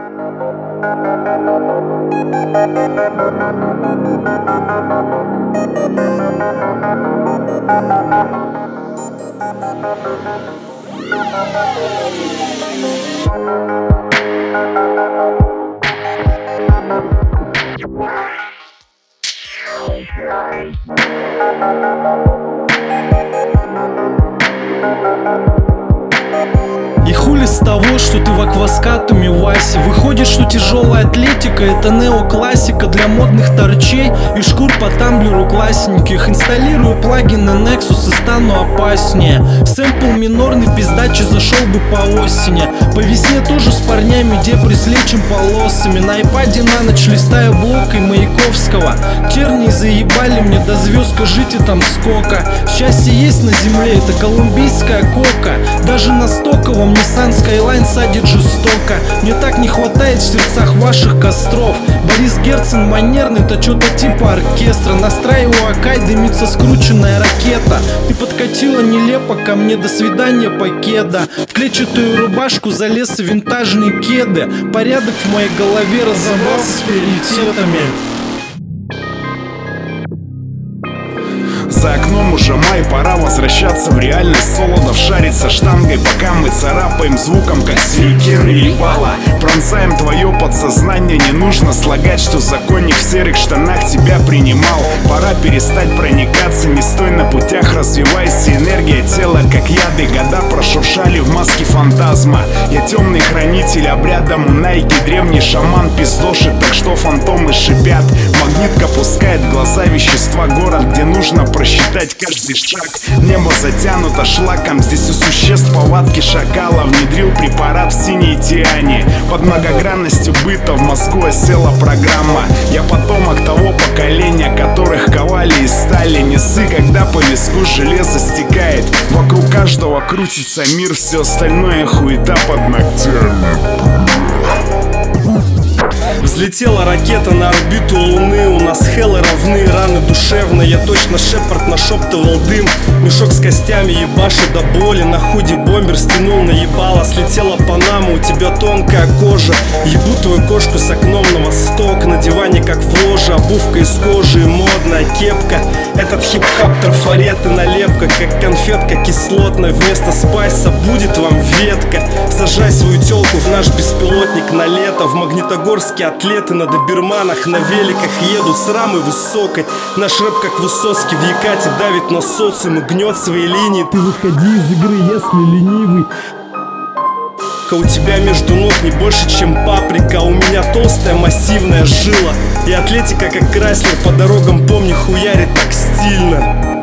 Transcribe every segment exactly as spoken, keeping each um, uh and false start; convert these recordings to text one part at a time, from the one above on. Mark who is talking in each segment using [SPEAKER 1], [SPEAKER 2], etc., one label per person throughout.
[SPEAKER 1] И хули с того, что ты в акваскатуме Васи. Выходит, что тяжелая атлетика — это неоклассика для модных торчей и шкур по тамблеру классненьких. Инсталлирую плагины Nexus и стану опаснее. Сэмпл минорный пиздачи зашел бы по осени. По весне тоже с парнями депри с лечим полосами. На айпаде на ночь листаю блок и Маяковского. Тернии заебали мне до звезд, скажите там сколько. Счастье есть на земле, это колумбийская кока. Даже на Стоковом Nissan Skyline садит жестоко. Мне так не хватает в сердцах ваших костров. Борис Герцен манерный, это что-то типа оркестра. Настраиваю Акай, дымится скрученная ракета. Ты подкатила нелепо ко мне, до свидания, покеда. В клетчатую рубашку залез и винтажные кеды. Порядок в моей голове, разобрался с приоритетами.
[SPEAKER 2] За окном уже май, пора возвращаться в реальность. Солодов шарит со штангой, пока мы царапаем звуком, как сюрикен или бала. Пронзаем твое подсознание, не нужно слагать, что законник в серых штанах тебя принимал. Пора перестать проникаться, не стой на путях, развивайся. Энергия тела, как яды, года прошуршали в маске фантазма. Я темный хранитель обряда Мунайки, древний шаман пиздошит, так что фантомы шипят. Магнитка пускает в глаза вещества, город, где нужно просчитать каждый шаг. Небо затянуто шлаком, здесь у существ повадки шакала. Внедрил препарат в синей тиане. Под многогранностью быта в мозгу осела программа. Я потомок того поколения, которых ковали из стали. Не ссы, когда по виску железо стекает. Вокруг каждого крутится мир, все остальное хуета под ногтями.
[SPEAKER 1] Взлетела ракета на орбиту Луны. У нас хеллы равны, раны душевные. Я точно Шепард нашептывал дым. Мешок с костями ебашит до боли. На худи бомбер стянул, наебало. Слетела Панама, у тебя тонкая кожа. Ебу твою кошку с окном на восток. На диване как в ложе, обувка из кожи и модная кепка. Этот хип-хап трафарет и налепка, как конфетка кислотная. Вместо спайса будет вам ветка. Сажай свою телку в наш беспилотник на лето. В Магнитогорске атлеты на доберманах на великах едут с рамы высокой. Наш рэп как Высоцкий в Якате давит на социум и гнет свои линии. Ты выходи из игры, если ленивый. У тебя между ног не больше, чем паприка. У меня толстая массивная жила. И атлетика как Крайслер по дорогам, помни, хуярит так стильно.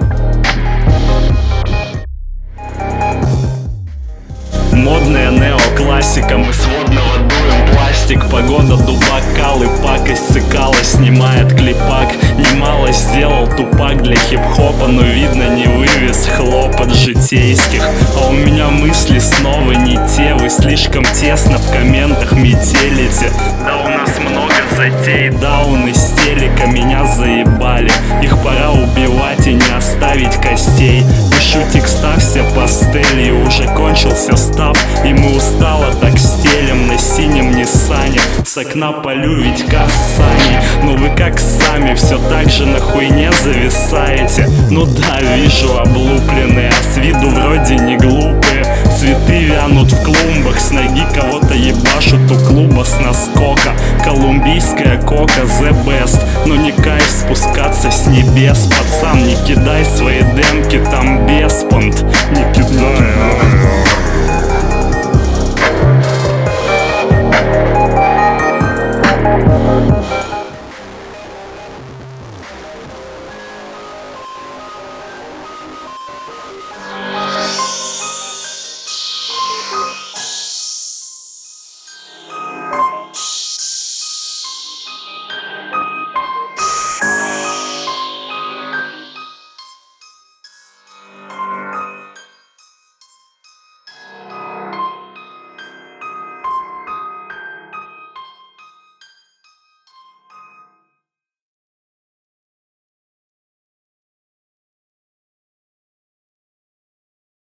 [SPEAKER 3] Модная неоклассика, мы сводного дуем пластик. Погода, дубак, калы, пакость цикала снимает клипак. Немало сделал тупак для хип-хопа, но видно не вывез хлопот житейских. А у меня мысли снова не те, вы слишком тесно в комментах метелите. Да у нас много затей, даун истерика, меня заебали. Их пора убивать и не оставить костей. Пишу текста все пастели, уже кончился став, и мы устало так стелем на синем Ниссане. С окна полю ведь касание, но вы как сами все так же на хуйне зависаете. Ну да, вижу облупленные, а с виду вроде не глупые. Цветы вянут в клумбах, с ноги кого-то ебашут у клуба с наскока. Колумбийская кока the best, но не кайф спускаться с небес. Пацан, не кидай свои демки, там беспонт, не кидай.